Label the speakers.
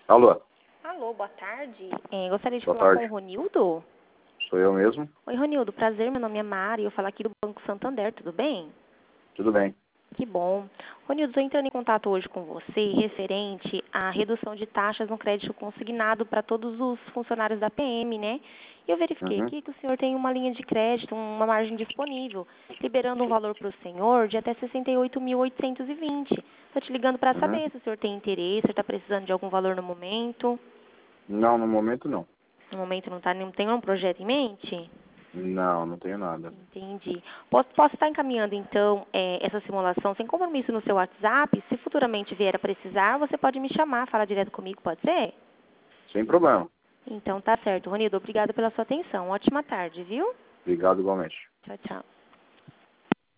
Speaker 1: Alô?
Speaker 2: Alô, boa tarde. Gostaria de
Speaker 1: Boa
Speaker 2: falar
Speaker 1: tarde.
Speaker 2: com o Ronildo.
Speaker 1: Sou eu mesmo?
Speaker 2: Oi, Ronildo, prazer, meu nome é Mari, eu falo aqui do Banco Santander, tudo bem?
Speaker 1: Tudo bem.
Speaker 2: Que bom. Ronildo, estou entrando em contato hoje com você referente à redução de taxas no crédito consignado para todos os funcionários da PM, né? E eu verifiquei
Speaker 1: Uhum.
Speaker 2: aqui que o senhor tem uma linha de crédito, uma margem disponível, liberando um valor para o senhor de até 68.820. Estou te ligando para
Speaker 1: Uhum.
Speaker 2: saber se o senhor tem interesse, se está precisando de algum valor no momento.
Speaker 1: Não, no momento não.
Speaker 2: No momento não tem nenhum projeto em mente?
Speaker 1: Não, não tenho nada.
Speaker 2: Entendi. Posso estar encaminhando, então, essa simulação sem compromisso no seu WhatsApp? Se futuramente vier a precisar, você pode me chamar, falar direto comigo, pode ser?
Speaker 1: Sem problema.
Speaker 2: Então, tá certo. Ronildo, obrigada pela sua atenção. Ótima tarde, viu?
Speaker 1: Obrigado igualmente.
Speaker 2: Tchau, tchau.